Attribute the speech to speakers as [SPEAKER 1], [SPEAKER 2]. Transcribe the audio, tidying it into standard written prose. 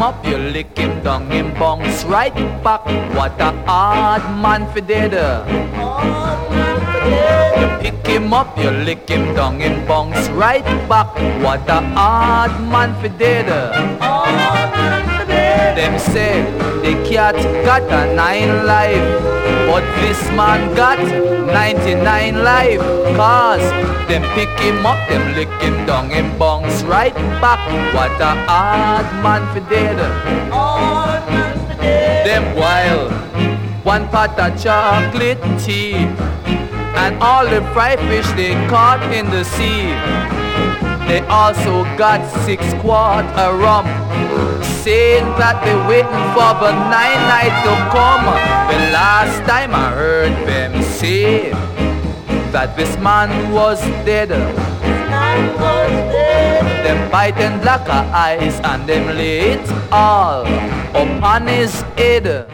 [SPEAKER 1] up, you lick him down, him bounce right back. What a hard man for dead. You pick him up, you lick him down, him bounce right back. What a hard man for dead. Them say the cat got a 9 life, but this man got 99 life. Cause them pick him up, them lick him down, him bounce right back. What a hard man for dead. Them wild, one pot of chocolate tea, and all the fried fish they caught in the sea. They also got 6 quart of rum, saying that they waiting for the 9 night to come. The last time I heard them say that this man was dead. Them biting black eyes and them lay it all upon his head.